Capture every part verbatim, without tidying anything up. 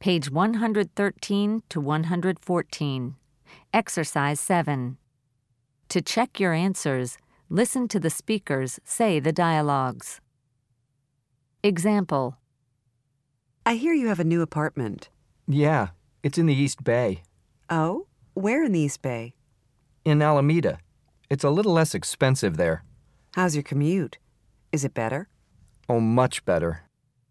Page one hundred thirteen to one hundred fourteen. Exercise seven. To check your answers, listen to the speakers say the dialogues. Example. I hear you have a new apartment. Yeah, it's in the East Bay. Oh? Where in the East Bay? In Alameda. It's a little less expensive there. How's your commute? Is it better? Oh, much better.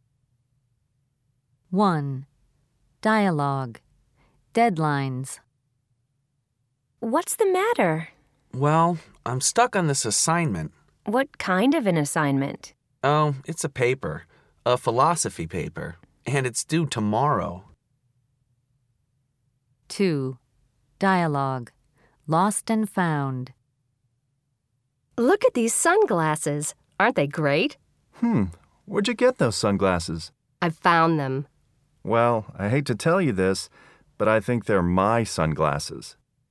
one. Dialogue. Deadlines. What's the matter? Well, I'm stuck on this assignment. What kind of an assignment? Oh, it's a paper. A philosophy paper. And it's due tomorrow. two. Dialogue. Lost and found. Look at these sunglasses. Aren't they great? Hmm, where'd you get those sunglasses? I found them. Well, I hate to tell you this, but I think they're my sunglasses.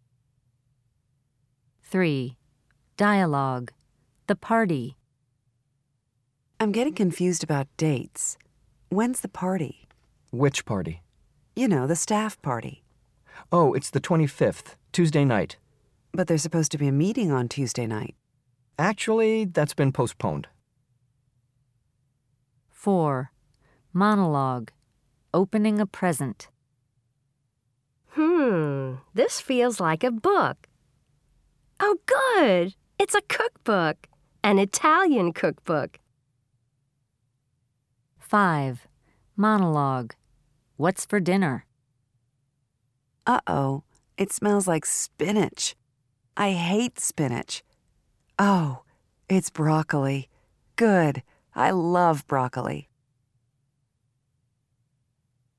three. Dialogue. The party. I'm getting confused about dates. When's the party? Which party? You know, the staff party. Oh, it's the twenty-fifth, Tuesday night. But there's supposed to be a meeting on Tuesday night. Actually, that's been postponed. four. Monologue. Opening a present. Hmm, this feels like a book. Oh, good! It's a cookbook. An Italian cookbook. five. Monologue. What's for dinner? Uh-oh, it smells like spinach. I hate spinach. Oh, it's broccoli. Good, I love broccoli.